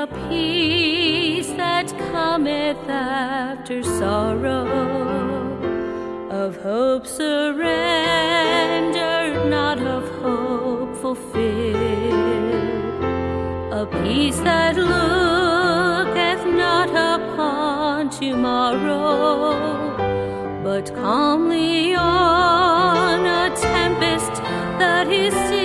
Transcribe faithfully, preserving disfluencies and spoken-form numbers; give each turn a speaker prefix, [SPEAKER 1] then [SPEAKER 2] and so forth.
[SPEAKER 1] a peace that cometh after sorrow, of hope surrendered, not of hope fulfilled, a peace that looketh not upon tomorrow, but calmly on a tempest that is still